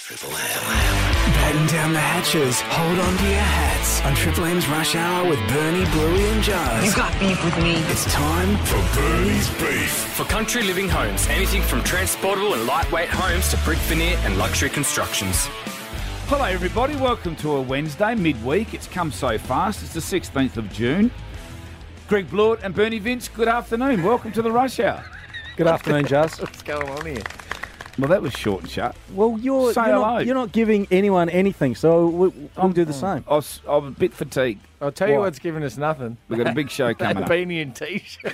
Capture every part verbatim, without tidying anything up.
Triple M. Batten down the hatches. Hold on to your hats. On Triple M's Rush Hour with Bernie, Bluey and Jazz. You got beef with me. It's time for Bernie's Beef. For country living homes, anything from transportable and lightweight homes to brick veneer and luxury constructions. Hello everybody, welcome to a Wednesday, midweek. It's come so fast, it's the sixteenth of June. Greg Blewett and Bernie Vince, good afternoon. Welcome to the Rush Hour. Good afternoon, Jazz. What's going on here? Well, that was short and sharp. Well, you're, Say you're, hello. not, you're not giving anyone anything, so we, we'll do the same. I was, I was a bit fatigued. I'll tell you Why? what's giving us nothing. We've got a big show That coming up. beanie and t-shirt.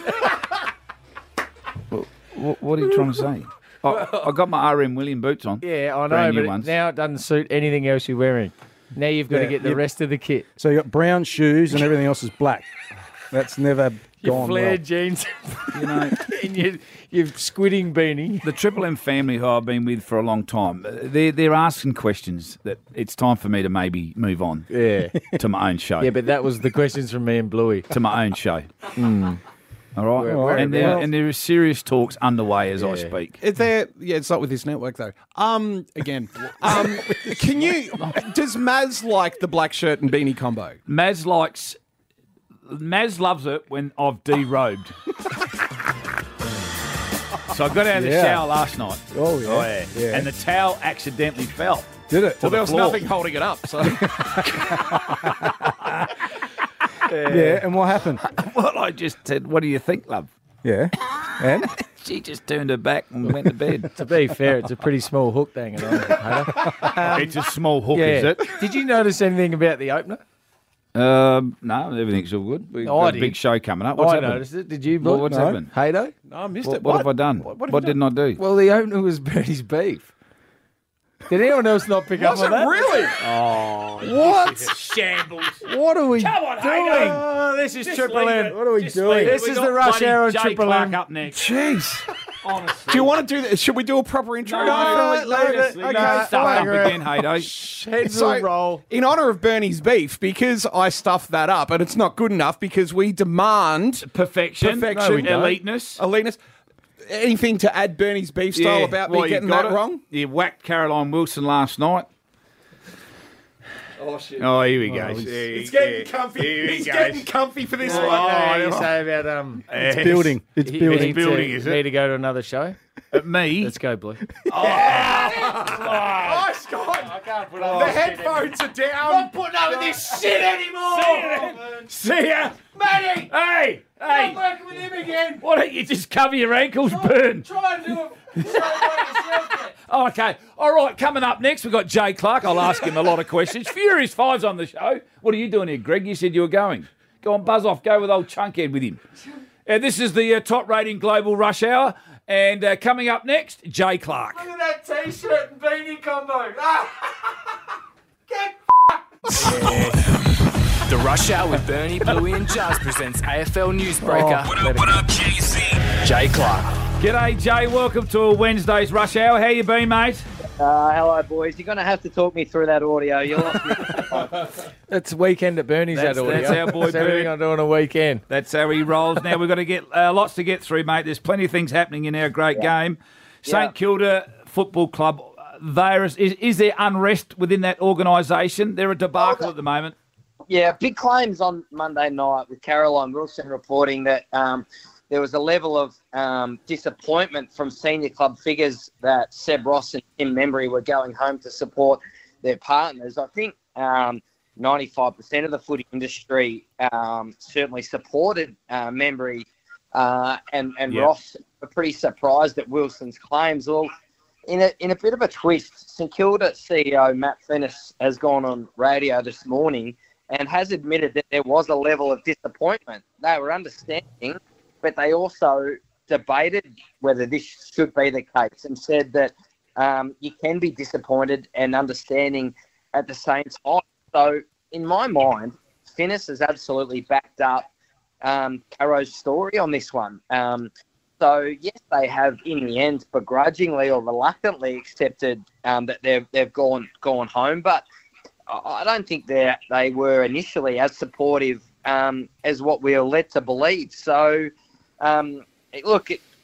What, what are you trying to say? I, I got my R M William boots on. Yeah, I know, Brand new but ones. now it doesn't suit anything else you're wearing. Now you've got Yeah, to get the yeah. rest of the kit. So you got brown shoes and everything else is black. That's never Your gone flared well. jeans You know, and your, your squidding beanie. the Triple M family who I've been with for a long time, they're, they're asking questions that it's time for me to maybe move on Yeah. to my own show. Yeah, but that was the questions from me and Bluey. to my own show. All right? Where- where- and, there, where- and there are serious talks underway as I Yeah. speak. Is there? Yeah, it's not with this network though. Um, again, um, can you? Does Maz like the black shirt and beanie combo? Maz likes... Maz loves it when I've derobed. So I got out of the Yeah. shower last night. Oh, yeah. Yeah. And the towel accidentally fell. Did it? Well, there was floor. nothing holding it up. So Yeah, and what happened? Well, I just said, what do you think, love? Yeah. And? She just turned her back and went to bed. To be fair, it's a pretty small hook hanging on it. Hayden. It's a small hook, Yeah. is it? Did you notice anything about the opener? Um, no, everything's all good. We've Oh, I got a big did. show coming up. What's I happened? noticed it. Did you? Well, Bluey? what's No. happened? Haydo? no, I missed What, it. what have I done? What, What, what have you didn't I do? Well, the opener was Bernie's beef. Did anyone else not pick Was up it on that? really? What? Shambles. What are we Come on, doing? Hayden. Oh, this is Just Triple leave M. it. What are we Just doing? leave it. This We is got the Rush bloody Hour on Jay Triple Clark M. up next. Jeez. Honestly. Do you want to do this? Should we do a proper intro? No, leave it. Honestly, Okay, no, stuff fine. up again, Haydo. Heads So, will roll. in honour of Bernie's beef, because I stuffed that up, and it's not good enough because we demand Perfection. Perfection. No, we don't. Eliteness. eliteness. Anything to add Bernie's beef style Yeah, about well, me you getting got that it. wrong? You whacked Caroline Wilson last night. Oh shit! Oh, here we go. It's getting comfy. He's getting comfy for this Oh, one. what do you say about um? It's building. It's you building. need building, to, is it? Need to go to another show. At me. Let's go, Blue. Oh, Scott! I can't put The headphones are down. putting up with this shit anymore. See ya. Matty, Hey, hey. working with him again. Why don't you just cover your ankles, Burn? Try and do it. Try and do it yourself. Oh, okay. All right, coming up next, we've got Jay Clark. I'll ask him a lot of questions. Furious Five's on the show. What are you doing here, Greg? You said you were going. Go on, buzz off. Go with old Chunkhead with him. Uh, this is the uh, top rating global rush hour. And uh, coming up next, Jay Clark. Look at that t-shirt and beanie combo. Get The Rush Hour with Bernie, Bluey and Jazz presents A F L Newsbreaker. What up, what up, J C? Jay Clark. G'day, Jay. Welcome to a Wednesday's rush hour. How you been, mate? Uh, hello, boys. You're going to have to talk me through that audio. You lost me. It's weekend at Bernie's. That's- that audio. that's our boy That's everything Bernie. I do on a weekend. That's how he rolls. Now, we've got to get uh, lots to get through, mate. There's plenty of things happening in our great game. St Yeah. Kilda Football Club, uh, there is, is, is there unrest within that organisation? They're a debacle Oh, at the moment. Yeah, big claims on Monday night with Caroline Wilson reporting that um, there was a level of um, disappointment from senior club figures that Seb Ross and Tim Membry were going home to support their partners. I think um, ninety-five percent of the footy industry um, certainly supported uh, Membry uh, and, and Yeah. Ross were pretty surprised at Wilson's claims. Well, in a, in a bit of a twist, St Kilda C E O Matt Finnis has gone on radio this morning and has admitted that there was a level of disappointment. They were understanding, but they also debated whether this should be the case and said that um, you can be disappointed and understanding at the same time. So in my mind, Finnis has absolutely backed up um, Caro's story on this one. Um, so, yes, they have in the end begrudgingly or reluctantly accepted um, that they've, they've gone, gone home, but I don't think they they were initially as supportive um, as what we are led to believe. So, um, look, it,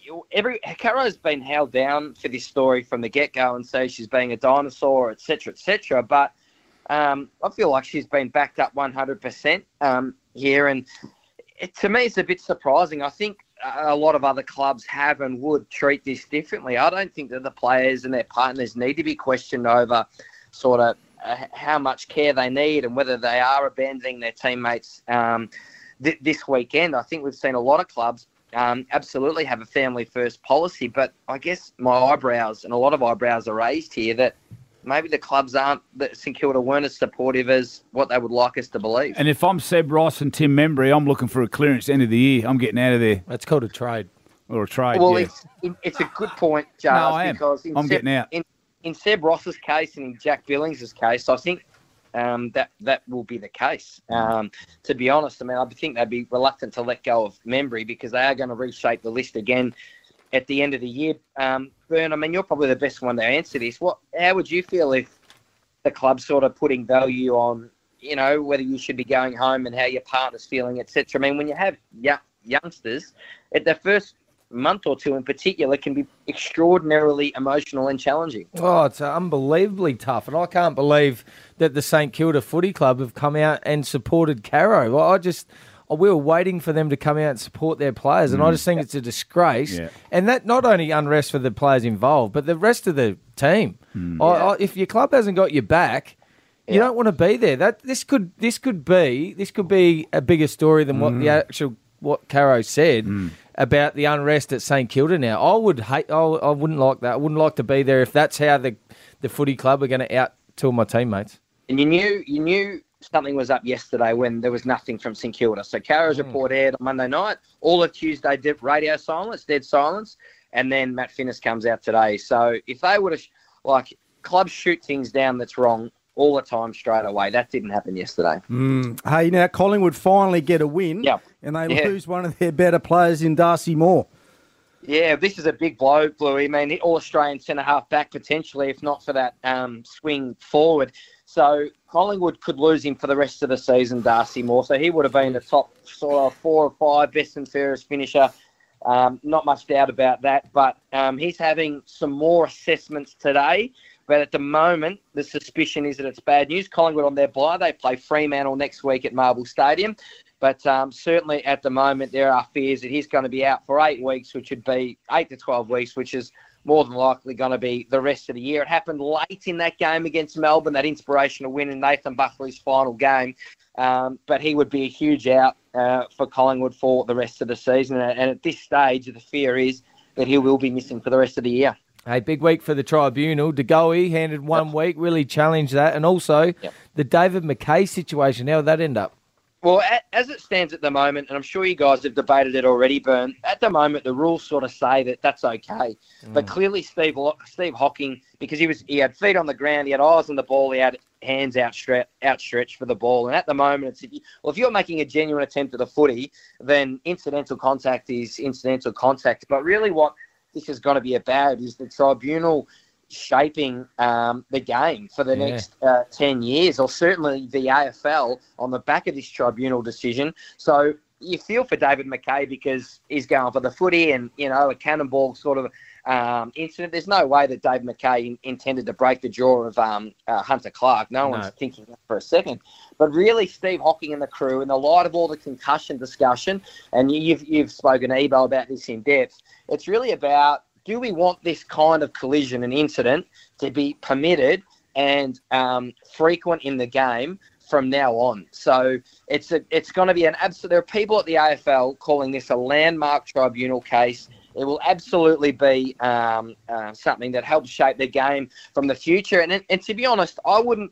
every Caro's been held down for this story from the get-go and say she's being a dinosaur, et cetera, et cetera. But um, I feel like she's been backed up one hundred percent um, here. And it, to me, it's a bit surprising. I think a lot of other clubs have and would treat this differently. I don't think that the players and their partners need to be questioned over sort of uh, how much care they need and whether they are abandoning their teammates um, th- this weekend. I think we've seen a lot of clubs um, absolutely have a family-first policy, but I guess my eyebrows and a lot of eyebrows are raised here that maybe the clubs aren't, that St Kilda weren't as supportive as what they would like us to believe. And if I'm Seb Ross and Tim Membry, I'm looking for a clearance end of the year. I'm getting out of there. That's called a trade. Or a trade, Well, yeah. it's, it's a good point, Charles, No, I am. because in I'm Seb, getting out. In, in Seb Ross's case and in Jack Billings' case, I think um, that that will be the case. Um, to be honest, I mean, I think they'd be reluctant to let go of Membry because they are going to reshape the list again at the end of the year. Um, Bern, I mean, you're probably the best one to answer this. What? How would you feel if the club's sort of putting value on, you know, whether you should be going home and how your partner's feeling, et cetera? I mean, when you have young, youngsters, at the first month or two in particular can be extraordinarily emotional and challenging. Oh, it's unbelievably tough. And I can't believe that the St Kilda Footy Club have come out and supported Caro. Well, I just... We were waiting for them to come out and support their players, and mm. I just think it's a disgrace. Yeah. And that not only unrest for the players involved, but the rest of the team. Mm. I, I, if your club hasn't got your back, yeah. you don't want to be there. That this could this could be this could be a bigger story than what mm. the actual what Caro said mm. about the unrest at St Kilda. Now, I would hate. I, I wouldn't like that. I wouldn't like to be there if that's how the the footy club are going to out tool my teammates. And you knew you knew. Something was up yesterday when there was nothing from St Kilda. So Caro's mm. report aired on Monday night. All of Tuesday, did radio silence, dead silence. And then Matt Finnis comes out today. So if they would have, like, clubs shoot things down that's wrong all the time straight away. That didn't happen yesterday. Mm. Hey, now Collingwood finally get a win. Yep. And they yeah. lose one of their better players in Darcy Moore. Yeah, this is a big blow, Bluey. I mean, all-Australian centre-half back potentially, if not for that um, swing forward. So Collingwood could lose him for the rest of the season, Darcy Moore. So he would have been the top sort of four or five best and fairest finisher. Um, not much doubt about that. But um, he's having some more assessments today. But at the moment, the suspicion is that it's bad news. Collingwood on their bye. They play Fremantle next week at Marble Stadium. But um, certainly at the moment, there are fears that he's going to be out for eight weeks, which would be eight to twelve weeks, which is more than likely going to be the rest of the year. It happened late in that game against Melbourne, that inspirational win in Nathan Buckley's final game. Um, but he would be a huge out uh, for Collingwood for the rest of the season. And at this stage, the fear is that he will be missing for the rest of the year. Hey, big week for the tribunal. De Goey handed one yep. week, really challenged that. And also yep. the David McKay situation. How would that end up? Well, as it stands at the moment, and I'm sure you guys have debated it already, Bern, at the moment the rules sort of say that that's okay. Mm. But clearly Steve Steve Hocking, because he was he had feet on the ground, he had eyes on the ball, he had hands outstretched, outstretched for the ball. And at the moment, it's well, if you're making a genuine attempt at a footy, then incidental contact is incidental contact. But really what this is going to be about is the tribunal shaping um, the game for the yeah. next uh, ten years, or certainly the A F L on the back of this tribunal decision. So you feel for David McKay because he's going for the footy and, you know, a cannonball sort of um, incident. There's no way that David McKay in, intended to break the jaw of um, uh, Hunter Clark. No, no one's thinking that for a second. But really, Steve Hocking and the crew, in the light of all the concussion discussion, and you've, you've spoken to Ebo about this in depth, it's really about, do we want this kind of collision and incident to be permitted and um, frequent in the game from now on? So it's a, it's going to be an absolute. There are people at the A F L calling this a landmark tribunal case. It will absolutely be um, uh, something that helps shape the game from the future. And, and to be honest, I wouldn't,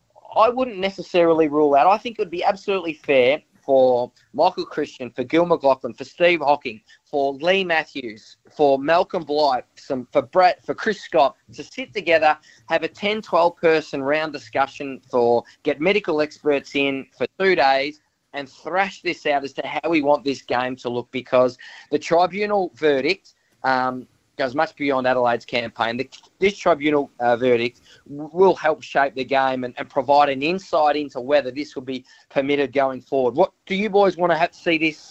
I wouldn't necessarily rule out. I think it would be absolutely fair for Michael Christian, for Gil McLaughlin, for Steve Hocking, for Lee Matthews, for Malcolm Blight, some, for Brett, for Chris Scott, to sit together, have a ten, twelve person round discussion, for get medical experts in for two days and thrash this out as to how we want this game to look, because the tribunal verdict um, goes much beyond Adelaide's campaign. The, this tribunal uh, verdict w- will help shape the game and, and provide an insight into whether this will be permitted going forward. What do you boys want to have to see this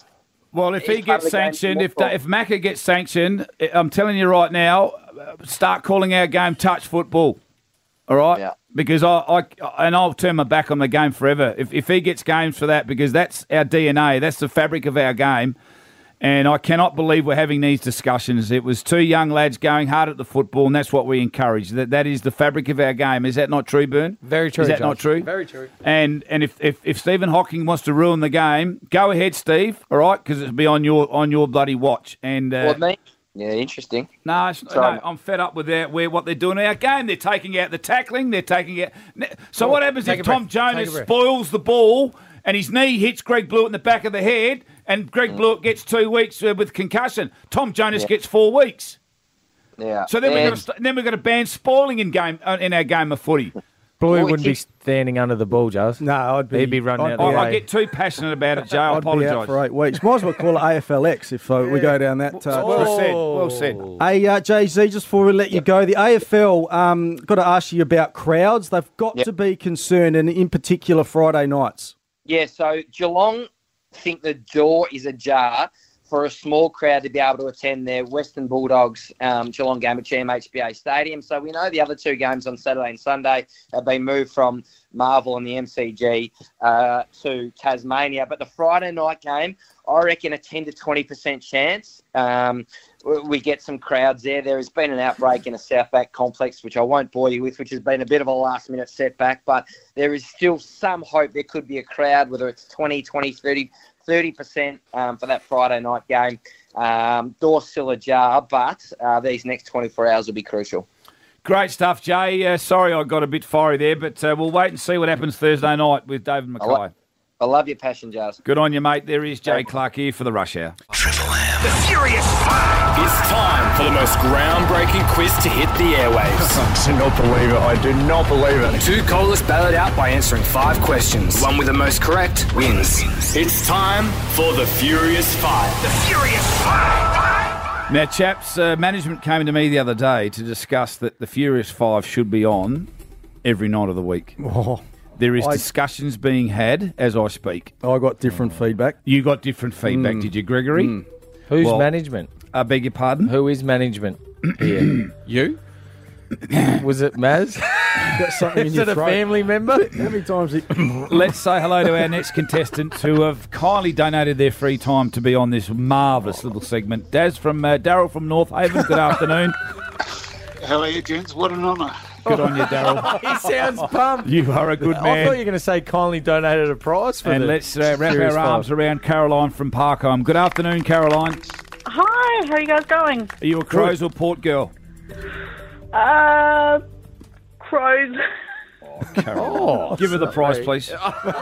Well, if he He's part gets of the game sanctioned, if tomorrow. if Macca gets sanctioned, I'm telling you right now, uh, start calling our game touch football. All right? Yeah. Because I, I and I'll turn my back on the game forever if if he gets games for that, because that's our D N A, that's the fabric of our game. And I cannot believe we're having these discussions. It was two young lads going hard at the football, and that's what we encourage. That that is the fabric of our game. Is that not true, Byrne? Very true, Is that Josh. not true? Very true. And and if, if, if Stephen Hawking wants to ruin the game, go ahead, Steve. All right, because it'll be on your on your bloody watch. And uh, What, me? Yeah, interesting. no, it's, no, Sorry. I'm fed up with that. Where what they're doing in our game, they're taking out the tackling. They're taking out. So what happens take if a breath, Tom take Jonas a breath. spoils the ball and his knee hits Greg Blewett in the back of the head, and Greg Blewett gets two weeks uh, with concussion? Tom Jonas Yeah. gets four weeks. Yeah. So then we're And- going to st- then we're going to ban spoiling in game uh, in our game of footy. Blue Well, wouldn't be he- standing under the ball, Jazz. No, I'd be. He'd be running I'd out be the I, way. I get too passionate about it, Joe. I I'd be out apologise. for eight weeks. Might as well call it A F L X if uh, we go down that. Uh, Well track. said. Well said. Hey, uh, Jay Z, just before we let you go, the A F L, um, got to ask you about crowds. They've got Yep. to be concerned, and in particular, Friday nights. Yeah, so Geelong think the door is ajar for a small crowd to be able to attend their Western Bulldogs um, Geelong game at G M H B A Stadium. So we know the other two games on Saturday and Sunday have been moved from Marvel and the M C G uh, to Tasmania. But the Friday night game, I reckon a ten to twenty percent chance um, we- we get some crowds there. There has been an outbreak in a Southbank complex, which I won't bore you with, which has been a bit of a last-minute setback. But there is still some hope there could be a crowd, whether it's twenty, twenty, thirty, thirty percent um, for that Friday night game. Um, door's still ajar, but uh, these next twenty-four hours will be crucial. Great stuff, Jay. Uh, sorry I got a bit fiery there, but uh, we'll wait and see what happens Thursday night with David I, Mackay. lo- I love your passion, Jars. Good on you, mate. There is Jay Clark here for the Rush Hour. Triple M. The Furious Five. It's time for the most groundbreaking quiz to hit the airwaves. I do not believe it. I do not believe it. Two callers battle it out by answering five questions. The one with the most correct wins. It's time for the Furious Five. The Furious Five. Now, chaps, uh, management came to me the other day to discuss that the Furious Five should be on every night of the week. Oh, There is I- discussions being had as I speak. I got different feedback. You got different feedback, Mm. did you, Gregory? Who's Well- management? I beg your pardon? Who is management here? You? Was it Maz? Got something in Is your it a throat. family member? How many times? He... Let's say hello to our next contestants who have kindly donated their free time to be on this marvellous little segment. Daz from uh, Daryl from North Haven. Good afternoon. How are you, gents? What an honour. Good on you, Daryl. He sounds pumped. You are a good I thought you man. were going to say kindly donated a prize for And the let's uh, wrap Furious our arms Five. around Caroline from Parkholme. Good afternoon, Caroline. Hi, how are you guys going? Are you a Crows or Port girl? Uh, Crows. Oh, Give her the prize, sorry. please.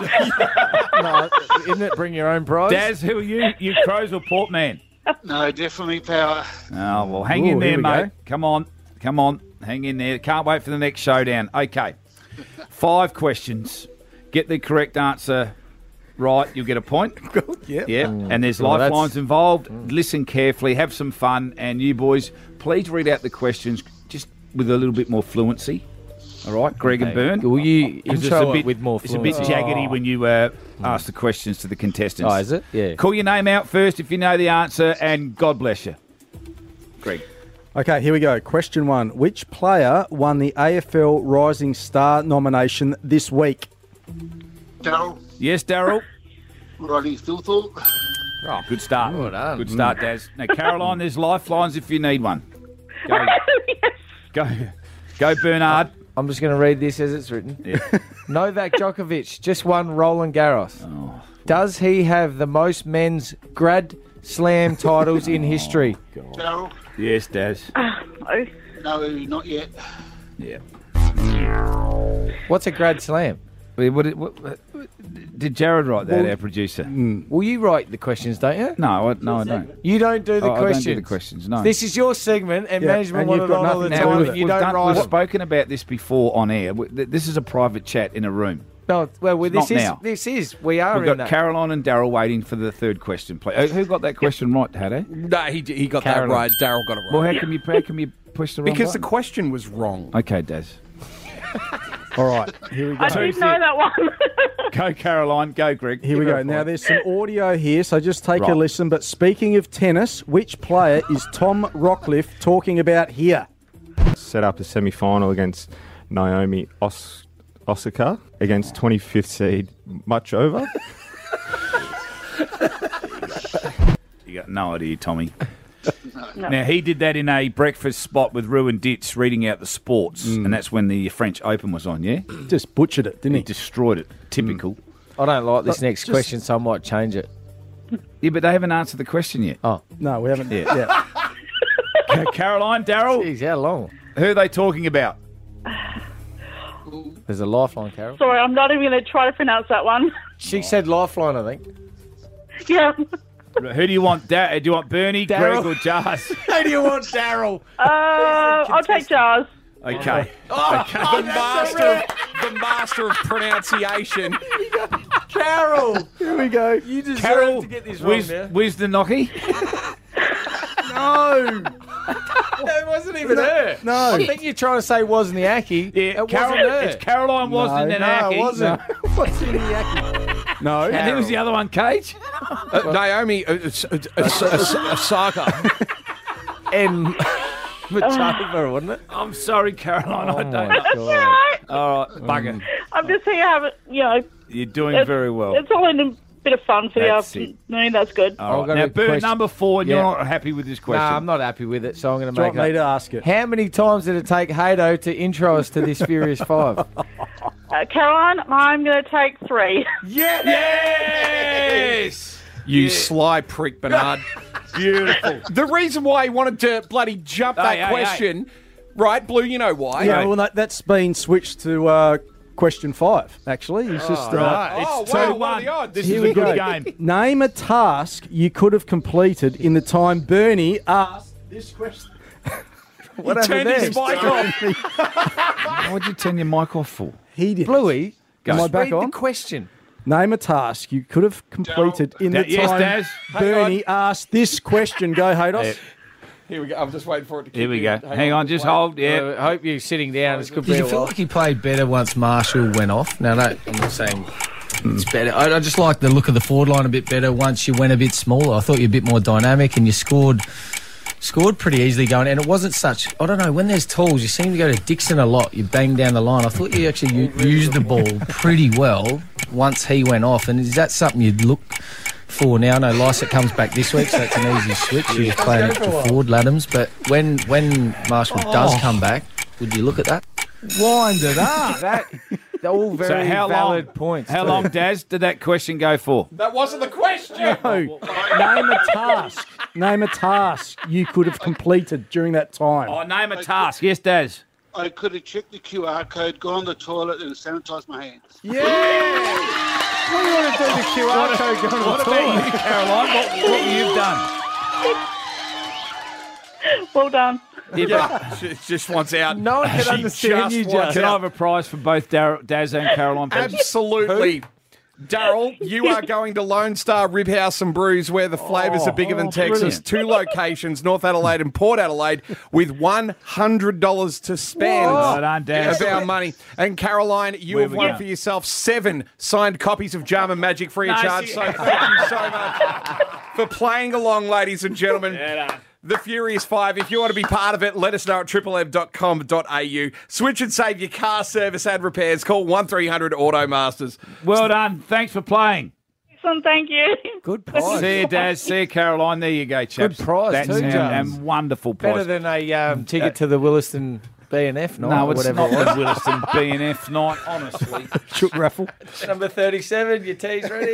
No, isn't it bring your own prize? Daz, who are you? You Crows or Port man? No, definitely power. Oh, well, hang Ooh, in there, here we mate. go. Come on. Come on. Hang in there. Can't wait for the next showdown. Okay. Five questions. Get the correct answer right, you'll get a point. yeah. Yeah. And there's Well, that's- lifelines involved. Listen carefully. Have some fun. And you boys, please read out the questions just with a little bit more fluency. All right, Greg and Byrne. Will you 'Cause it's intro a bit, it with more It's a bit fluency? jaggedy when you uh, ask the questions to the contestants. Oh, is it? Yeah. Call your name out first if you know the answer, and God bless you. Greg. Okay, here we go. Question one. Which player won the A F L Rising Star nomination this week? Daryl, Yes, Daryl. Roddy Thilthorpe. Oh, good start. Well done. Good start, Daz. Now, Caroline, there's lifelines if you need one. Go, Yes. go, go, Bernard. I'm just going to read this as it's written. Novak Djokovic just won Roland Garros. Oh. Does he have the most men's Grand Slam titles in history? Daryl, Yes, Daz. Oh, no, not yet. Yeah. What's a Grand Slam? Wait, What, what, what, did Jared write that, Well- our producer? Well, you write the questions, don't you? No, I, no, I don't. You don't do the Oh, I questions. don't do the questions, no. This is your segment, and Yeah, management and want you've it got on all the nothing to time, do with and it. you we've don't done- write we've it. spoken about this before on air. We- th- This is a private chat in a room. No, well, well It's this not is now. this is we are We've in got that. Caroline and Daryl waiting for the third question. Please. Uh, Who got that question right, Haddo? No, he, he got Caroline. that right. Daryl got it right. Well, how can you how can you push the wrong because the button? question was wrong. Okay, Daz. All right, here we go. I did know that one. Go, Caroline. Go, Greg. Here we Give go. her a Now, point. there's some audio here, so just take Right. a listen. But speaking of tennis, which player is Tom Rockcliffe talking about here? Set up a semi-final against Naomi Os- Osaka against twenty-fifth seed Machova. You got no idea, Tommy. No. Now, he did that in a breakfast spot with Ruin Ditz reading out the sports, and that's when the French Open was on, yeah? Just butchered it, didn't He he? destroyed it. Typical. I don't like this next just- question, so I might change it. Yeah, but they haven't answered the question yet. Oh, No, we haven't. Yeah. Yeah. Ca- Caroline, Daryl, geez, how long? who are they talking about? There's a lifeline, Carol. Sorry, I'm not even going to try to pronounce that one. She said lifeline, I think. Yeah. Who do you want? Da- do you want Bernie, Daryl. Greg, or Jars? Who do you want, Daryl? Uh, I'll take Jars. Okay. the master, the master of pronunciation. Carol! Here we go. You deserve Carol, to get this wrong where's, now. where's the knocky? No! That wasn't even her. No. I think you're trying to say wasn't the Aki. Yeah, it Carol, wasn't her. It's Caroline wasn't no, an no, Aki. it wasn't. What's in the Yaki? No. And who was the other one, Cage? Uh, Naomi uh, uh, uh, uh, Osaka. M. Machova, wasn't it? I'm sorry, Caroline. I Oh, don't my know. That's all right. All right, bugger. I'm just here having, you know, You're doing it's, very well. it's all in a bit of fun for That's the it. afternoon. That's good. All I've right. got Now, a Bert, question. number four, and Yeah. you're not happy with this question. Nah, I'm not happy with it, so I'm going Do to you make want me to it. ask it? How many times did it take Hado to intro us to this Furious Five? Uh, Caroline, I'm going to take three. Yes! You sly prick, Bernard. Beautiful. The reason why he wanted to bloody jump that Hey, hey, question, right, Blue, you know why. Yeah, well, that, that's been switched to uh, question five, actually. It's just. Uh, Right. Oh, It's wow, two what are one. the odds? This Here is we a good go. game. Name a task you could have completed in the time Bernie asked this question. What He happened turned there? his mic off. What'd you turn your mic off for? He did. Bluey, Am I just back read on? the question. Name a task you could have completed in the Da- yes, time Daz. Bernie asked this question. Go, Hados. Here we go. I'm just waiting for it to kick Here we in. go. Hang on, just hold. Yeah. I hope you're sitting down. This could Did be you a feel while. like he played better once Marshall went off? No, no, I'm not saying it's better. I, I just like the look of the forward line a bit better once you went a bit smaller. I thought you were a bit more dynamic and you scored scored pretty easily going. And it wasn't such, I don't know, when there's tools, you seem to go to Dixon a lot. You bang down the line. I thought you actually u- used the ball pretty well once he went off. And is that something you'd look for now? I know Lycett comes back this week, so it's an easy switch. He's playing extra forward, Laddams. But when when Marshall does come back, would you look at that? Wind it up. That, they're all very So how valid long? points. How too. long, Daz, did that question go for? That wasn't the question. No. Name a task. Name a task you could have completed during that time. Oh, name a task. Yes, Daz. I could have checked the Q R code, gone to the toilet, and sanitised my hands. Yeah. What do you want to do? The Q R code going What to the about toilet? you, Caroline? What, what you've done? Well done. Yeah, she just wants out. No one can She understand you, wants Jazz. Can I out. have a prize for both Dar- Daz and Caroline, please? Absolutely. Daryl, you are going to Lone Star Rib House and Brews where the flavours are bigger than oh, Texas. brilliant. Two locations, North Adelaide and Port Adelaide, with one hundred dollars to spend Well done, Daz. of our money. And Caroline, you Where have we won go? for yourself seven signed copies of Jarman Magic free of Nice. charge. So thank you so much for playing along, ladies and gentlemen. The Furious Five. If you want to be part of it, let us know at triple m dot com dot a u. Switch and save your car service and repairs. Call one three hundred Auto Masters. Well done. Thanks for playing. Excellent, thank you. Good prize. See you, Daz. See you, Caroline. There you go, chaps. Good prize That's too, and, James. and wonderful prize. Better than a um, ticket to the Williston B N F night no, or it's whatever not it was. the Williston B N F night, honestly. Chook raffle. Number thirty-seven, your tea's ready?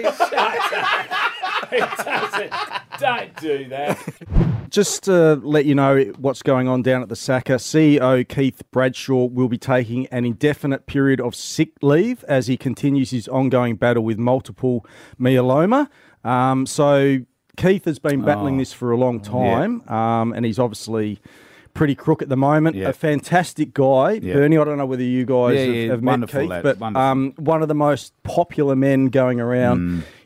Don't do that. Just to let you know what's going on down at the S A C A, C E O Keith Bradshaw will be taking an indefinite period of sick leave as he continues his ongoing battle with multiple myeloma. Um, so Keith has been battling Oh. this for a long time, um, and he's obviously pretty crook at the moment. Yeah. A fantastic guy. Yeah. Bernie, I don't know whether you guys Yeah, have, yeah, have met wonderful Keith, lad, but wonderful. um, one of the most popular men going around Mm.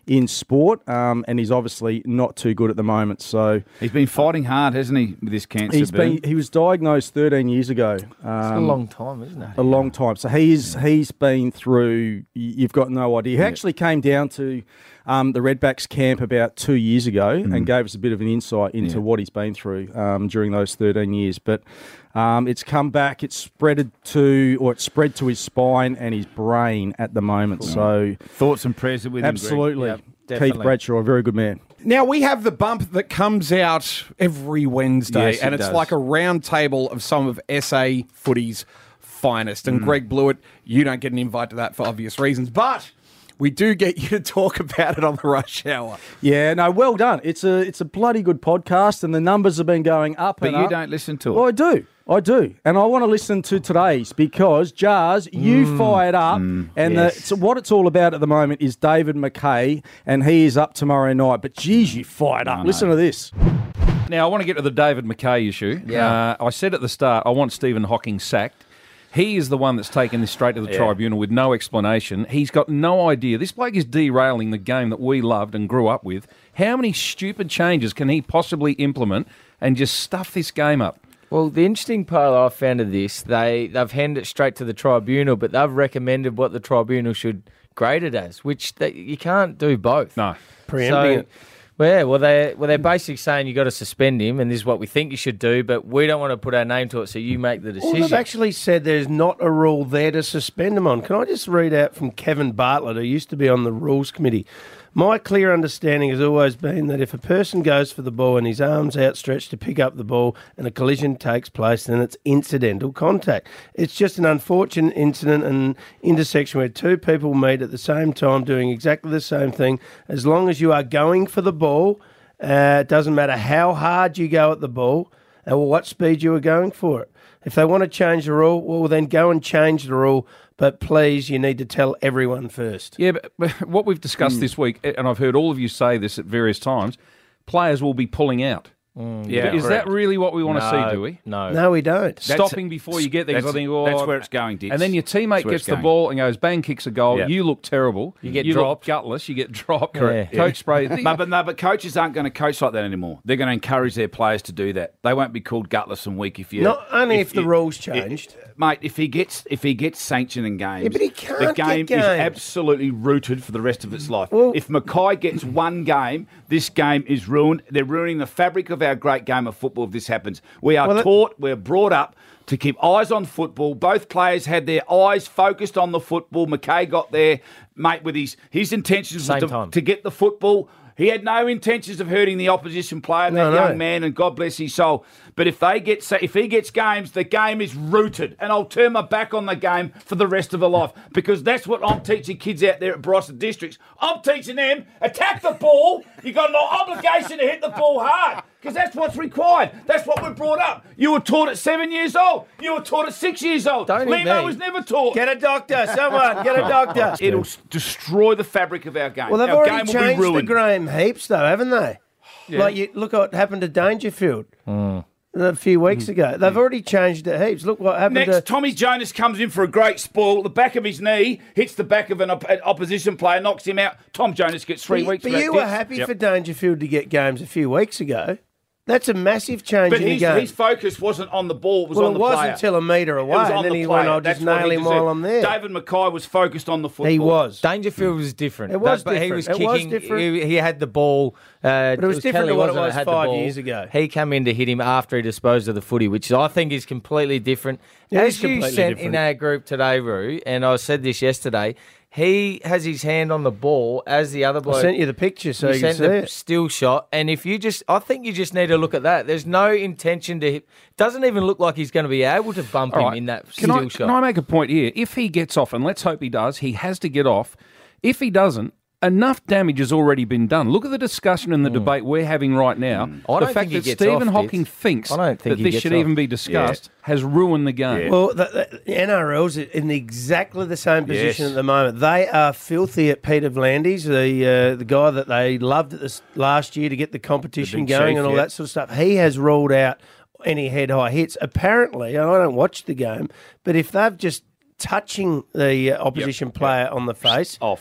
in sport, um, and he's obviously not too good at the moment. So he's been fighting hard, hasn't he, with this cancer? He's been. He was diagnosed thirteen years ago. Um, It's a long time, isn't it? A long time. So he's he's been through. You've got no idea. He Yeah. actually came down to um, the Redbacks camp about two years ago Mm. and gave us a bit of an insight into Yeah. what he's been through um, during those thirteen years. But um, it's come back. It's spreaded to, or it's spread to his spine and his brain at the moment. So thoughts and prayers are with him, Greg. absolutely, Yep, Keith definitely. Bradshaw, a very good man. Now, we have the bump that comes out every Wednesday, Yes, and it it's does. like a round table of some of S A footy's finest. And Mm. Greg Blewett, you don't get an invite to that for obvious reasons, but we do get you to talk about it on the Rush Hour. Yeah, no, well done. It's a it's a bloody good podcast, and the numbers have been going up. But and you up. don't listen to it. Well, I do. I do. And I want to listen to today's because, Jars, you Mm. fired up. Mm. And Yes. the, so what it's all about at the moment is David McKay, and he is up tomorrow night. But, geez, you fired up. I Listen know. to this. Now, I want to get to the David McKay issue. Yeah. Uh, I said at the start, I want Stephen Hawking sacked. He is the one that's taken this straight to the Yeah. tribunal with no explanation. He's got no idea. This bloke is derailing the game that we loved and grew up with. How many stupid changes can he possibly implement and just stuff this game up? Well, the interesting part I found of this, they, they've handed it straight to the tribunal, but they've recommended what the tribunal should grade it as, which they, you can't do both. No. Preempting So- it. Well, yeah, well, they well, they're basically saying you got to suspend him, and this is what we think you should do, but we don't want to put our name to it, so you make the Well, decision. they've actually said there's not a rule there to suspend him on. Can I just read out from Kevin Bartlett, who used to be on the Rules Committee? My clear understanding has always been that if a person goes for the ball and his arm's outstretched to pick up the ball and a collision takes place, then it's incidental contact. It's just an unfortunate incident and intersection where two people meet at the same time doing exactly the same thing. As long as you are going for the ball, uh, it doesn't matter how hard you go at the ball or what speed you are going for it. If they want to change the rule, well, then go and change the rule. But please, you need to tell everyone first. Yeah, but, but what we've discussed this week, and I've heard all of you say this at various times, players will be pulling out. yeah, Is correct. that really what we want to No, see, do we? No. No, we don't. Stopping before you get there, 'cause I that's- think, oh, that's where it's going, Dix. And then your That's teammate where gets it's the going. ball and goes, bang, kicks a goal. Yeah. You look terrible. You get look dropped. gutless. You get dropped. Correct. Coach spray. No, but no, but coaches aren't going to coach like that anymore. They're going to encourage their players to do that. They won't be called gutless and weak if you. Not only if the you- rules changed. mate. If he gets if he gets sanctioned in games, Yeah, but he the can't game get is games. absolutely rooted for the rest of its life. Well- if Mackay gets one game, this game is ruined. They're ruining the fabric of our great game of football if this happens. We are Well, it- taught, we're brought up to keep eyes on football. Both players had their eyes focused on the football. Mackay got there, mate, with his his intentions Same was to, time. to get the football. He had no intentions of hurting the opposition player, that No, no. young man, and God bless his soul. But if they get, if he gets games, the game is rooted, and I'll turn my back on the game for the rest of her life because that's what I'm teaching kids out there at Bryson Districts. I'm teaching them attack the ball. You got no obligation to hit the ball hard because that's what's required. That's what we're brought up. You were taught at seven years old. You were taught at six years old. Don't hit Limo me. was never taught. Get a doctor, someone, get a doctor. It'll s- destroy the fabric of our game. Well, they've our already game will be changed the ruined. Graham heaps, though, haven't they? Like, you look at what happened to Dangerfield a few weeks ago. They've already changed it heaps. Look what happened Next, to... Tommy Jonas comes in for a great spoil. The back of his knee hits the back of an, op- an opposition player, knocks him out. Tom Jonas gets three but weeks. but for that you were ditch. happy Yep. for Dangerfield to get games a few weeks ago. That's a massive change But in the his, game. his focus wasn't on the ball. It was well, on it the was player. until a metre It away, was on and then the he player. went, I'll That's just what nail he him deserved. while I'm there. David Mackay was focused on the football. He was. Dangerfield was different. It was That- but he was different. It was kicking. different. He, he had the ball. Uh, But it was different Kelly, to what it wasn't was had the five ball. years ago. He came in to hit him after he disposed of the footy, which I think is completely different. It As is you completely sent different. in our group today, Roo, and I said this yesterday, he has his hand on the ball as the other bloke. I sent you the picture so you you can sent see the it. still shot, and if you just, I think you just need to look at that. There's no intention to hit. Doesn't even look like he's going to be able to bump All him right. in that Can still I, shot. Can I make a point here? If he gets off, and let's hope he does, he has to get off. If he doesn't, enough damage has already been done. Look at the discussion and the debate we're having right now. Mm. I The don't fact think he that gets Stephen off, Hawking Dits. thinks I don't think that he this gets should off. even be discussed has ruined the game. Well, the, the N R L's in exactly the same position Yes. at the moment. They are filthy at Peter Vlandis, the uh, the guy that they loved at this last year to get the competition big going chief, and all yeah. that sort of stuff. He has ruled out any head-high hits. Apparently, and I don't watch the game, but if they've just touching the uh, opposition player on the face, Off.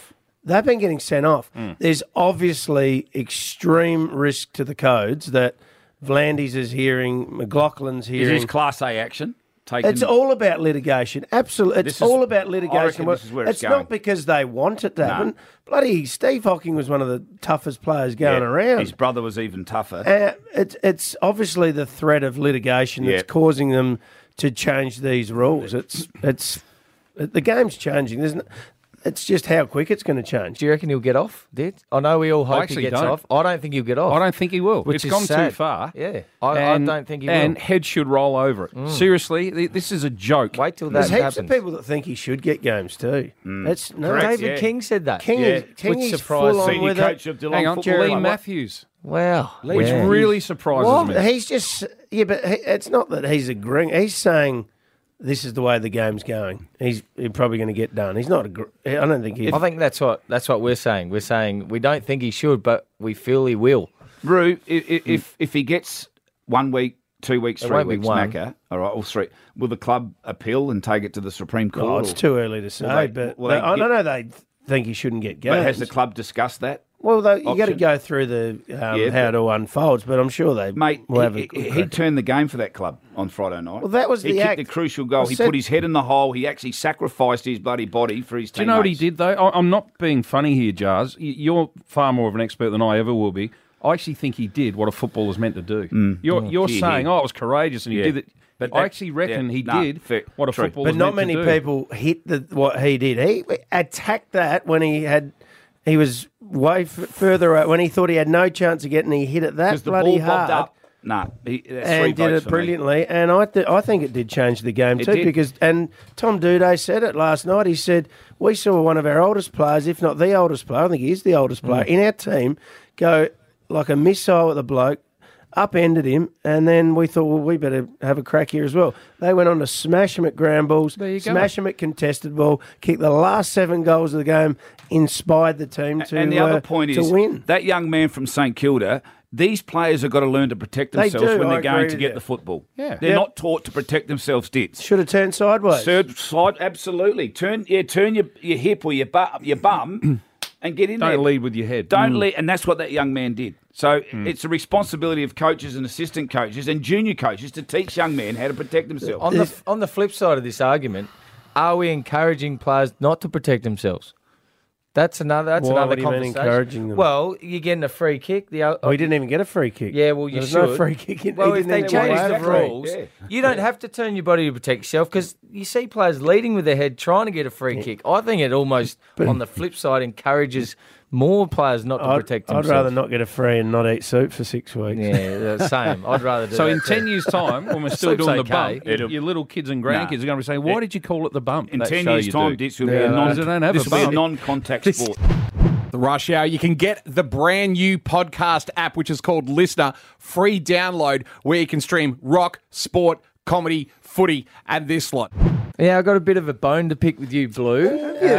they've been getting sent off. Mm. There's obviously extreme risk to the codes that Vlandis is hearing, McLaughlin's Is hearing. this Class A action? Taken, It's all about litigation. Absolutely. It's This is- all about I litigation. reckon this is where it's not going. because they want it to No. happen. Bloody Steve Hocking was one of the toughest players going Yeah, around. His brother was even tougher. Uh, it's it's obviously the threat of litigation that's Yeah. causing them to change these rules. It's it's the game's changing. There's no, it's just how quick it's going to change. Do you reckon he'll get off, Did? I know we all hope he actually gets don't. off. I don't think he'll get off. I don't think he will. Which It's is gone sad. too far. Yeah, I, And- I don't think he And will. head should roll over it. Mm. Seriously, th- this is a joke. Wait till There's that heaps happens. of people that think he should get games too. That's no, David yeah. King said that. King, Yeah. is, King Which is surprised full on Senior with coach it. of Geelong Hang on, football. Lee What? Matthews. Wow. Which Yeah. really surprises Well, me. he's just yeah, but he, it's not that he's agreeing. He's saying this is the way the game's going. He's, he's probably going to get done. He's not. Agr- I don't think he. I think that's what that's what we're saying. We're saying we don't think he should, but we feel he will. Rue, if, if if he gets one week, two weeks, It three won't be weeks, one. Macca, all right, all three, will the club appeal and take it to the Supreme Court? Oh, it's or- too early to say, will they- but will they- they I get- don't know. They think he shouldn't get games. But has the club discussed that? Well, they, you got to option? go through the um, Yeah, how but- it unfolds, but I'm sure they Mate, will have he, a good he, crack. he turned the game for that club on Friday night. Well, that was he the kicked act. the crucial goal. I he said- put his head in the hole. He actually sacrificed his bloody body for his Do you teammates. know what he did, though? I- I'm not being funny here, Jars. Y- You're far more of an expert than I ever will be. I actually think he did what a footballer's meant to do. You're, Mm. you're He saying, did. oh, it was courageous and he Yeah. did it. But I that- actually reckon yeah, he no, did fair, what a true. footballer's But not meant many to do. people hit the, what he did. He attacked that when he had. He was way f- further out when he thought he had no chance of getting. He hit it that Because the bloody ball bobbed hard. up. Nah, he, that's three And did votes it for me. brilliantly, and I th- I think it did change the game It too. did. Because and Tom Duday said it last night. He said we saw one of our oldest players, if not the oldest player, I think he is the oldest player Mm. in our team, go like a missile at the bloke, upended him, and then we thought, well, we better have a crack here as well. They went on to smash him at ground balls, There you go. smash him at contested ball, kick the last seven goals of the game, inspired the team to and the uh, other point to is win. that young man from St Kilda. These players have got to learn to protect They themselves do, when I they're going agree to with get you. the football. Yeah. They're Yep. not taught to protect themselves, dits. Should have turned sideways. Third slide, absolutely. Turn, yeah, turn your, your hip or your, bu- your bum and get in Don't there. lead with your head. Don't Mm. lead, and that's what that young man did. So it's a responsibility of coaches and assistant coaches and junior coaches to teach young men how to protect themselves. On the on the flip side of this argument, are we encouraging players not to protect themselves? That's another. That's Why? another What do you mean conversation. encouring them? Well, you're getting a free kick. The o- Oh, he didn't even get a free kick. Yeah, well, you There's should. no free kick. He Well, if didn't they even change have the a free. rules, Yeah. you don't have to turn your body to protect yourself because you see players leading with their head trying to get a free kick. I think it almost, on the flip side, encourages more players not to I'd, protect I'd themselves. rather not get a free and not eat soup for six weeks. Yeah, the same. I'd rather do So that in too. ten years' time, when we're still Soup's doing the okay. bump, your, your little kids and grandkids Nah. are going to be saying, why did you call it the bump? In that ten show years' you time, do? this will be Yeah, a non. they don't have This a will be a bump. non-contact sport. The Rush Hour. You can get the brand new podcast app, which is called Listener, free download, where you can stream rock, sport, comedy, footy, and this lot. Yeah, I got a bit of a bone to pick with you, Blue.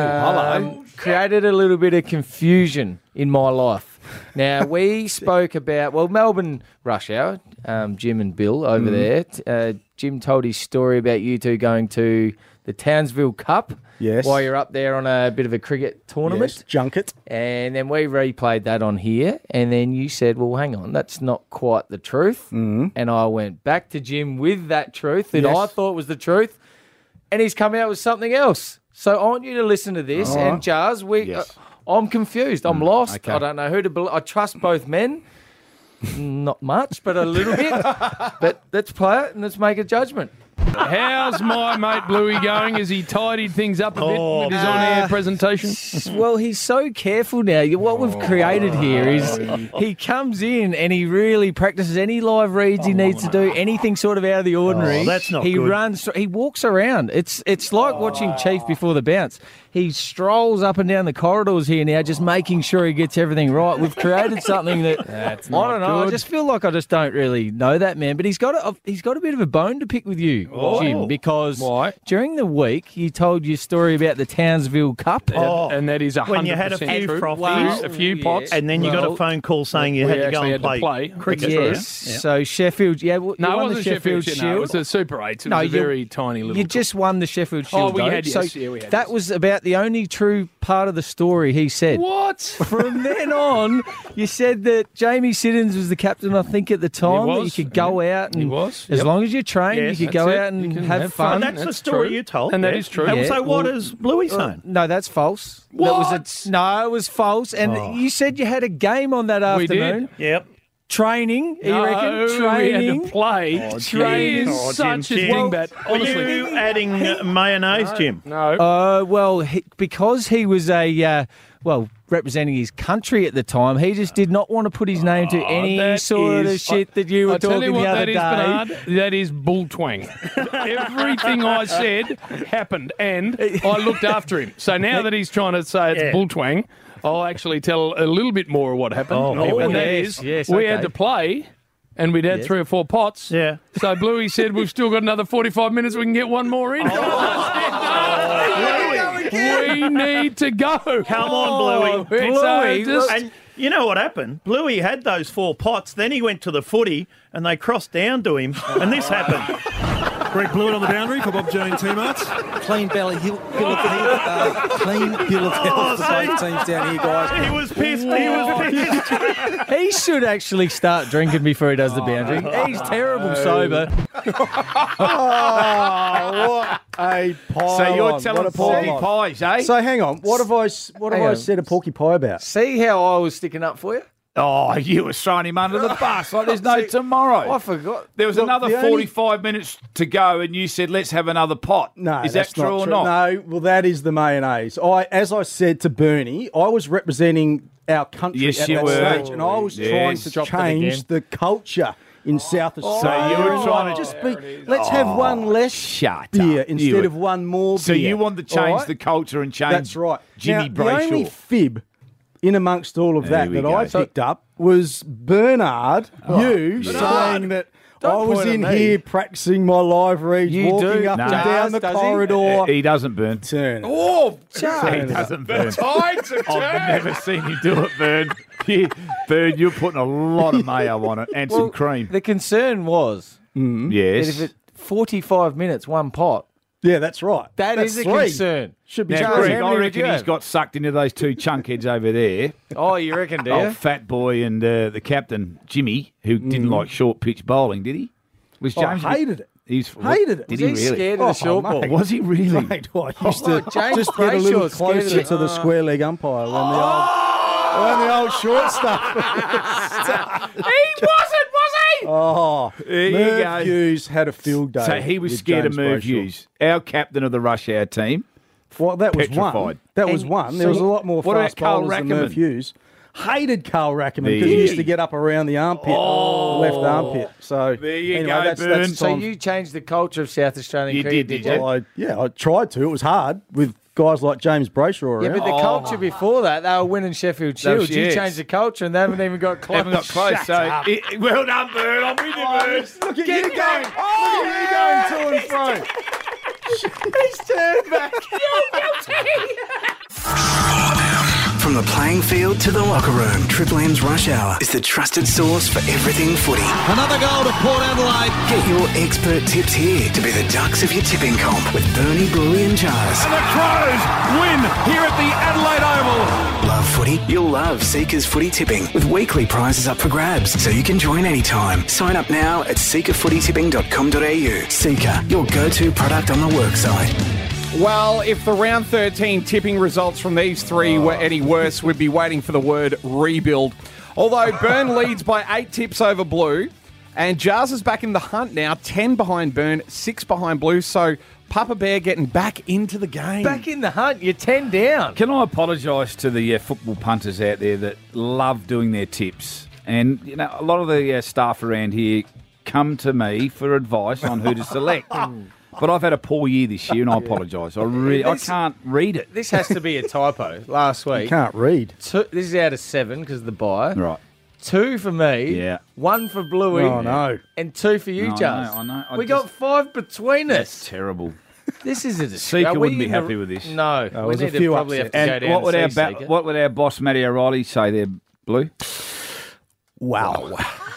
Hello. Created a little bit of confusion in my life. Now, we spoke about, well, Melbourne Rush Hour, um, Jim and Bill over there. T- Uh, Jim told his story about you two going to the Townsville Cup. Yes. While you're up there on a bit of a cricket tournament. Yes, junket. And then we replayed that on here. And then you said, well, hang on, that's not quite the truth. Mm. And I went back to Jim with that truth that Yes. I thought was the truth. And he's come out with something else. So I want you to listen to this. All and right. Jars, we, Yes. uh, I'm confused. I'm lost. okay. I don't know who to believe. I trust both men. Not much, but a little bit. But let's play it and let's make a judgment. How's my mate Bluey going? Has he tidied things up a bit with his on-air presentation? Well, he's so careful now. What we've created here is he comes in and he really practices any live reads he needs to do, anything sort of out of the ordinary. Oh, that's not He good. runs, he walks around. It's it's like watching Chief before the bounce. He strolls up and down the corridors here now, just making sure he gets everything right. We've created something that That's I not don't know. I good. just feel like I just don't really know that man. But he's got a he's got a bit of a bone to pick with you, Oh. Jim, because Why? during the week you told your story about the Townsville Cup. Oh. And that is a When you had a few true. frothies, a few yeah. pots. and then you got Well, a phone call saying you we had to go actually and had to play, play. cricket. Yes. Yeah. So Sheffield, yeah, well, No, you it won wasn't the Sheffield, Sheffield Shield. No, it was the Super eights. It No, was a you- very tiny little. You tour. just won the Sheffield Oh, Shield. we though. had, so yes, yeah, we had, that yes. was about that the only true part of the story he said. What? From then on, you said that Jamie Siddons was the captain, I think, at the time. That you was, could go out and He was. as Yep. long as you train, Yes, you could go that's it. out and You can have, have fun. fun. That's the That's story true. you told. And that yeah. is true. And Yeah, so what well- is Bluey Uh, saying? no, that's false. That was a, no, it was false. And Oh. you said you had a game on that We did. afternoon. Yep. Training, you No, reckon? Training. we had to play. Oh, Training Jim. is Oh, such Jim, a Jim. dingbat. Were Honestly. you adding uh, mayonnaise, Jim? No. Uh, well, he, because he was a uh, well representing his country at the time, he just did not want to put his name to any that sort of is- shit that you were I'll tell talking you what the other that day. is, Bernard. That is bull twang. Everything I said happened, and I looked after him. So now that he's trying to say it's Yeah. bull twang, I'll actually tell a little bit more of what happened. Oh, here we and go. that Yes, is, yes, we okay. had to play, and we'd had Yes. three or four pots. Yeah. So Bluey said, we've still got another forty-five minutes, we can get one more in. We need to go. Come on, Bluey. It's, uh, Bluey, just- And you know what happened? Bluey had those four pots, then he went to the footy and they crossed down to him, and this happened. Greg Blewett on the boundary for Bob Jane teammates. Clean belly, bill of health. Uh, clean bill of health for both teams down here, guys. He was pissed. He was pissed. He should actually start drinking before he does the boundary. He's terrible sober. Oh, what a pile So you're on. telling What a Porky pile on. Pies, eh? So hang on. What have I, s- what have Hang I on. said a Porky Pie about? See how I was sticking up for you? Oh, you were throwing him under the bus like there's no tomorrow. I forgot. There was Look, another the only- forty-five minutes to go, and you said, let's have another pot. No, is that that's true or true. not? No, well, that is the mayonnaise. I, as I said to Bernie, I was representing our country Yes, at you that were. stage, and I was Yes. trying to Dropped it change again. the culture in South Australia. you were trying to- just be. Let's have one less Shut beer up. You instead were- of one more So beer. you want to All change right? the culture and change That's right. Jimmy now, Brayshaw. The only fib in amongst all of There that we that go. I So- picked up was Bernard, you saying that Don't I was point at in me. here practicing my live reads, You walking do. up No. and down the Does he? corridor. He doesn't burn. Turn. it. Oh, He Turn it up. doesn't burn. tides have I've turned. never seen you do it, Burn. You, Burn, you're putting a lot of mayo on it and some Well, cream. The concern was that Yes. if it forty-five minutes, one pot, Yeah, that's right. that That's is a three. concern. Should be Now, Charles, three. Greg, how I many would reckon you he's have? got sucked into those two chunkheads over there. Oh, you reckon, do you? Old fat boy and uh, the captain, Jimmy, who didn't like short pitch bowling, did he? Was Oh, James I hated it. He's Hated it. Did Was he he really? scared of the short ball? mate. Was he really? Mate, I used to Oh, James just get a little Brayshaw's scared of closer it. to the square leg umpire when the old, when the old short stuff. He wasn't, was he? Oh, There you Merv go. Hughes had a field day. So he was with scared James of Merv Brayshaw. Hughes, our captain of the rush hour team. Well, that was one. Petrified. That was And one. There so was a lot more what about fast Carl bowlers than Merv Rackerman? Hughes. Hated Carl Rackerman There because you he used go. to get up around the armpit, left armpit. So There you anyway, go, that's, Bern. that's So Tom. you changed the culture of South Australian You cricket, did, did did you? you? Well, I, yeah, I tried to. It was hard with guys like James Brayshaw around. Yeah, but the culture before that, they were winning Sheffield Those Shields. You Shields. changed the culture and they haven't even got close. Haven't got close. Shut So up. it- well done, Bird. I'm with you, Bird. Look at Get you it going. going. Oh, look at you going to and fro. He's turned back. From the playing field to the locker room, Triple M's Rush Hour is the trusted source for everything footy. Another goal to Port Adelaide. Get your expert tips here to be the Ducks of your tipping comp with Bernie, Bluey and Jars. And the Crows win here at the Adelaide Oval. Love footy? You'll love Seeker's Footy Tipping with weekly prizes up for grabs so you can join anytime. Sign up now at seeker footy tipping dot com dot a u. Seeker, your go-to product on the worksite. Well, if the round thirteen tipping results from these three were any worse, we'd be waiting for the word rebuild. Although Burn leads by eight tips over Blue, and Jars is back in the hunt now, ten behind Burn, six behind Blue, so Papa Bear getting back into the game. Back in the hunt, you're ten down. Can I apologise to the uh, football punters out there that love doing their tips? And, you know, a lot of the uh, staff around here come to me for advice on who to select. But I've had a poor year this year, and I apologise. I really, I This- can't read it. This has to be a typo. Last week, You can't read. Two, this is out of seven because of the buy. Right. Two for me. Yeah. One for Bluey. Oh, no. And two for you, No, I Jars. know, I know. I we just- got five between That's us. terrible. This is a disgrace. Seeker We wouldn't be in the- happy with this. No, Oh, we there's a need to few probably have to And go down what would, and our see ba- Seeker. what would our boss, Matty O'Reilly, say there, Blue? Wow.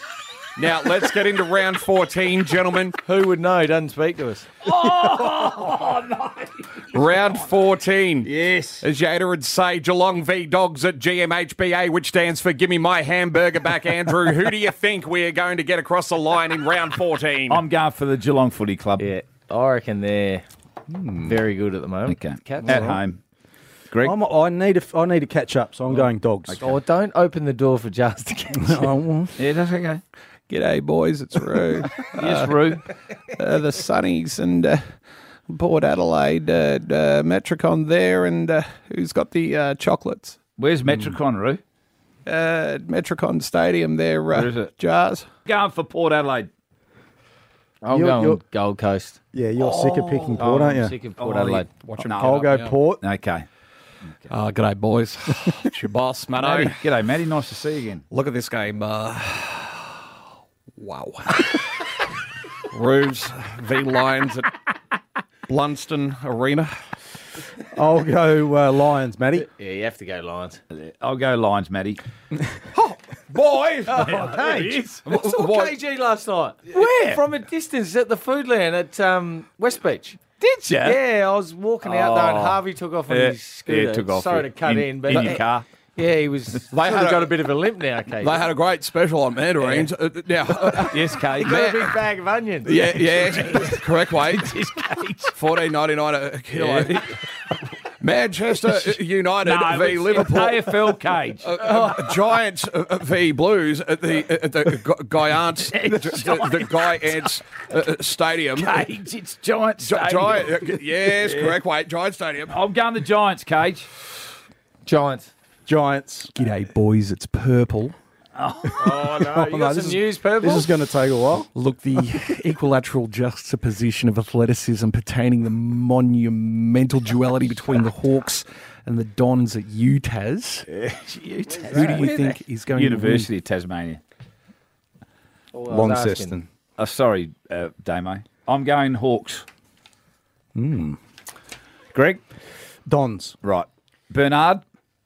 Now, let's get into round fourteen, gentlemen. Who would know? He doesn't speak to us. Oh, no. Round fourteen. Yes. As Yada would say, Geelong v Dogs at G M H B A, which stands for Give Me My Hamburger Back, Andrew. Who do you think we are going to get across the line in round fourteen? I'm going for the Geelong Footy Club. Yeah, I reckon they're very good at the moment. Okay. Cats At are- home. Greg? I'm, I need a, I need to catch up, so I'm going Dogs. Oh, don't open the door for Jazz to catch you. Oh, well. Yeah, that's okay. G'day, boys. It's Roo. Yes, Roo. Uh, the Sunnies and uh, Port Adelaide, uh, uh, Metricon there, and uh, who's got the uh, chocolates? Where's Metricon, Roo? Uh, Metricon Stadium there, uh, Where is it? Jars. Going for Port Adelaide. I'm You're- going you're- Gold Coast. Yeah, you're sick of picking Port, Oh, aren't you? I'm sick of Port Oh, Adelaide. Watch 'em No, I'll go Yeah. Port. Okay. Uh, g'day, boys. It's your boss, Matty. Matty. G'day, Matty. Nice to see you again. Look at this game. Uh, wow. Roos v Lions at Blunston Arena. I'll go uh, Lions, Matty. Yeah, you have to go Lions. I'll go Lions, Matty. Boys! I saw What? K G last night. Where? From a distance at the Foodland at um, West Beach. Did you? Yeah, I was walking out there and Oh. Harvey took off on Yeah, his scooter. yeah, took off, Sorry yeah. to cut In- in, but in your car. Yeah, he was. They had a- got a bit of a limp now, K G. They had a great special on mandarins. Uh, now, Yes, Kate. He got a big bag of onions. yeah, yeah, correct weight. fourteen ninety nine a kilo. Manchester United No, v it's Liverpool. A F L Cage. Uh, uh, Giants uh, v Blues at the at the Gu- Giants the, the, the Giants uh, Stadium. Cage. It's Giant Gi- Stadium. Giant, uh, yes, correct weight. Giant Stadium. I'm going the Giants, Cage. Giants. Giants. G'day, boys. It's purple. Oh, no. You no, got this some is- news, Purple? This is going to take a while. Look, the equilateral juxtaposition of athleticism pertaining the monumental duality between the Hawks and the Dons at UTAS. Who do you think is going University of Tasmania. All I was asking. Launceston. Oh, sorry, uh, Damo. I'm going Hawks. Hmm. Greg? Dons. Right. Bernard?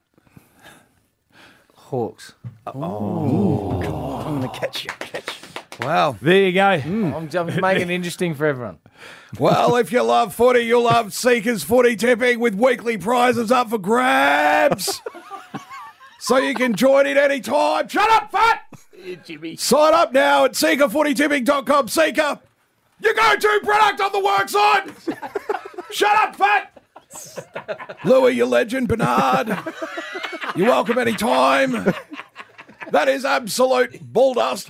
Hawks. I'm going to catch you. Catch you. Wow. There you go. I'm just making it interesting for everyone. Well, if you love footy, you'll love Seekers Footy Tipping with weekly prizes up for grabs. So you can join in any time. Shut up, fat! Jimmy. Sign up now at seeker footy tipping dot com. Seeker, your go-to product on the work side. Shut up, fat! Louis, you legend. Bernard, you're welcome any time. That is absolute bull dust.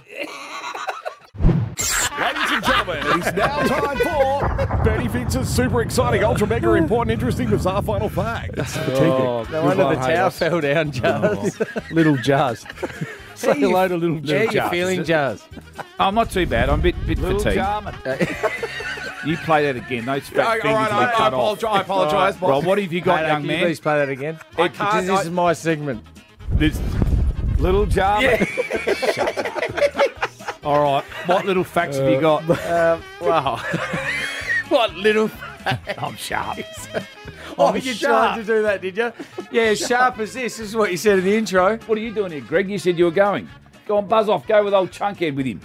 Ladies and gentlemen, it is now time for Bernie Fitz's super exciting, ultra mega important, interesting, bizarre final fact. Oh, no wonder the tower fell down, Jazz. Little Jazz. Say you- hello to little How Jazz. you feeling, Jazz? I'm not too bad. I'm a bit, bit Little fatigued. Jarman. You play that again. Those fat All fingers right, will I, be I cut off. apologise. I apologise. Well, what have you got, Hey, young can you man? please play that again? I It- can't, This I- is my segment. This little jar. All right. What little facts have you got? Uh, wow. What little... I'm sharp. Oh, I'm you sharp. tried to do that, did you? Yeah, as sharp as this. This is what you said in the intro. What are you doing here, Greg? You said you were going. Go on, buzz off. Go with old Chunkhead with him.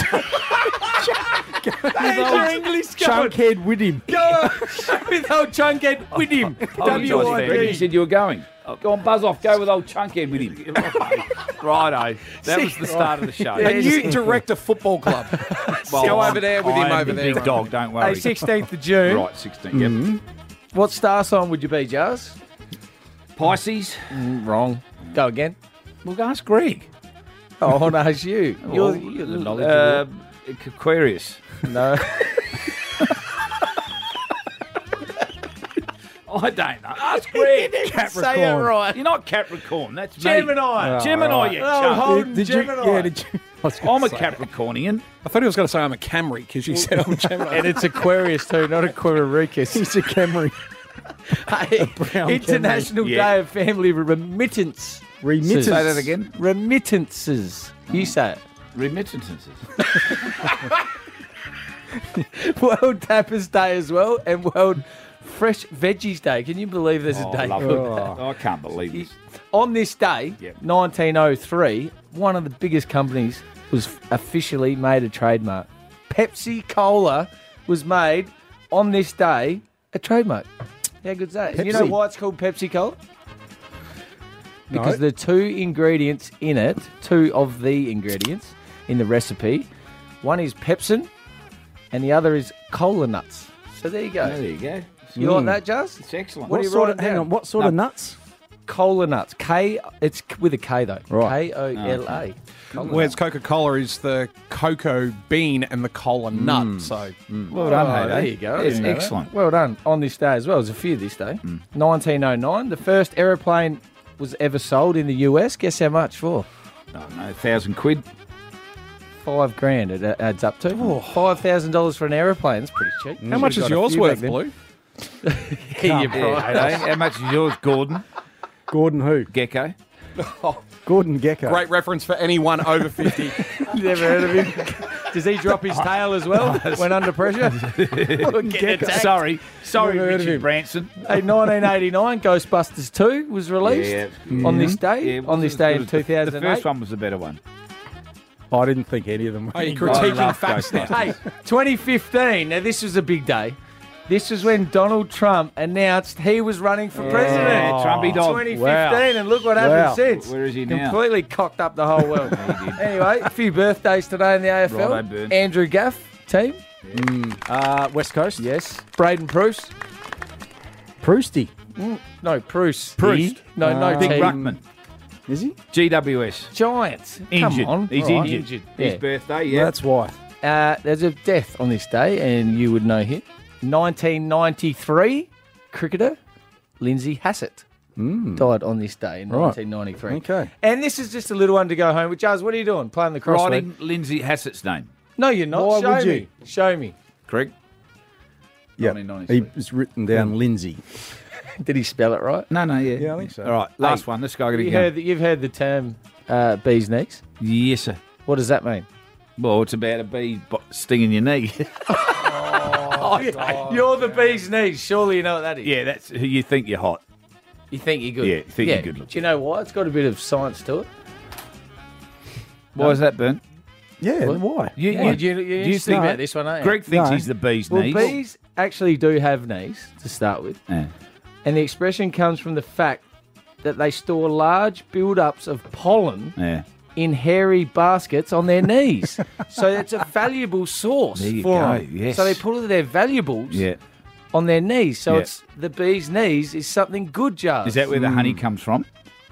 There's your English going. Chunkhead with him. Go with old Chunkhead with him. W W Greg, you I D. said you were going. Go on, buzz off. Go with old Chunkhead with him. Righto. That was the start of the show. And you direct a football club. Well, Go over there with him I'm over the there. Big dog, don't worry. Hey, sixteenth of June. Right, sixteenth. Yep. What star sign would you be, Jazz? Pisces. Wrong. Go again. Well, ask Greg. Oh, no, it's you. You're, You're, you're the uh, knowledgeable. Aquarius. No. I don't know. Ask Greg. Say it right. You're not Capricorn. That's me. Gemini. Gemini, you Oh, chump. Holden Did you? Gemini. Yeah, did you? I was gonna I'm a say. Capricornian. I thought he was going to say I'm a Camry because you said I'm Gemini. And it's Aquarius too, not Aquarius. He's a Camry. Hey, brown International Camry. Day Yeah. of Family Remittance. Remittance. Say that again. Remittances. You say it. Remittances. World Tappers Day as well, and World Fresh Veggies Day. Can you believe there's Oh, a day love called it. that? I can't believe this. On this day, Yep. nineteen oh three, one of the biggest companies was officially made a trademark. Pepsi Cola was made on this day a trademark. How good's that? And you know Pepsi? why it's called Pepsi Cola? No. Because the two ingredients in it, two of the ingredients in the recipe, one is pepsin and the other is cola nuts. So there you go. There you go. You Mm. like that, Jazz? It's excellent. What, What do you sort write of, it hang down? on, what sort of nuts? Cola nuts. K. It's with a K though. Right. K O L A. Whereas Coca-Cola is the cocoa bean and the cola nut. So Well done, Oh, hey, there eh? you go. I It's didn't know that. excellent. Well done. On this day as well. There's a few this day. nineteen oh nine. The first aeroplane was ever sold in the U S. Guess how much for? No, no, thousand quid. Five grand it adds up to. Five thousand dollars for an aeroplane. That's pretty cheap. how much is yours worth, Blue? Yeah, you're Yeah, right. hey, how much is yours, Gordon? Gordon who? Gecko. Gordon Gecko. Great reference for anyone over fifty. Never heard of him. Does he drop his tail as well when under pressure? Sorry, sorry, Never heard of Richard him. Branson. Hey, nineteen eighty-nine, Ghostbusters two was released Yeah, yeah. on this day. Yeah, it on wasn't this as day good in as the- two thousand eight. The first one was the better one. I didn't think any of them were. Are you I critiquing love facts now? Hey, twenty fifteen. Now this was a big day. This was when Donald Trump announced he was running for president. Yeah, Trumpy dog. twenty fifteen, Wow. and look what happened Wow. since. Where is he now? Completely cocked up the whole world. Anyway, a few birthdays today in the A F L. Righto, Burn. Andrew Gaff, team. Uh, West Coast? Yes. Braden Bruce. Prousty. No, Bruce. Proust. No, no, Uh, Big team. Ruckman. Is he? G W S. Giants. Injured. Come on. He's All right. injured. Yeah. His birthday, yeah. That's why. Uh, there's a death on this day, and you would know him. nineteen ninety-three, cricketer Lindsay Hassett died on this day in Right. nineteen ninety-three. Okay. And this is just a little one to go home with. Jazz, what are you doing? Playing the crossword? Writing Lindsay Hassett's name. No, you're not. Why Show would me. you? Show me. Craig? Yeah. nineteen He ninety-three. was written down Lindsay. Did he spell it right? No, no, yeah. Yeah, I think so. All right, last Hey, one. Let's go. I gotta You get heard, you've heard the term uh, bee's knees. Yes, sir. What does that mean? Well, it's about a bee bo- stinging your knee. Oh, yeah. You're the bee's knees. Surely you know what that is. yeah, that's who you think you're hot. You think you're good. Yeah, you think you're good looking. Do you know why? It's got a bit of science to it. Why is that, Burnt? Yeah, What? why? You, Yeah, you, do you, you're do you interested think about this one, aren't you? Greg thinks No. he's the bee's Well, knees. bees actually do have knees to start with. Yeah. And the expression comes from the fact that they store large build-ups of pollen Yeah. in hairy baskets on their knees. So it's a valuable source There you for go, them. yes. So they put all their valuables Yeah. on their knees. So Yeah. it's the bee's knees is something good, Jars. Is that where the honey comes from?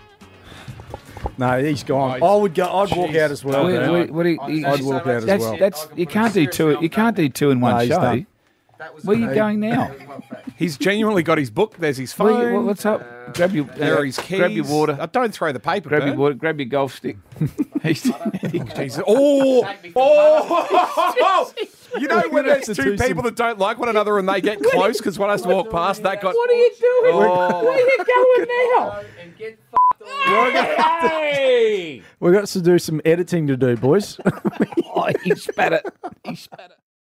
No, he's gone. I would go. I'd walk out as well. What- man. what- what do you- you- I'd walk out as That's, well. that's you can't do two. You can't do two in one No, he's show. done. Where are you going now? He's genuinely got his book. There's his Where you- phone. what- what's up? Grab your There uh, are his keys. Grab your water. Uh, don't throw the paper. Grab your Bert. water. Grab your golf stick. He's- Jeez. Oh, oh! You know when there's to two do some- people that don't like one another and they get close because one has to walk past. That got. What are you doing? Oh. Where are you going now? Hey! We've got to do some editing to do, boys. oh, he spat it. He spat it.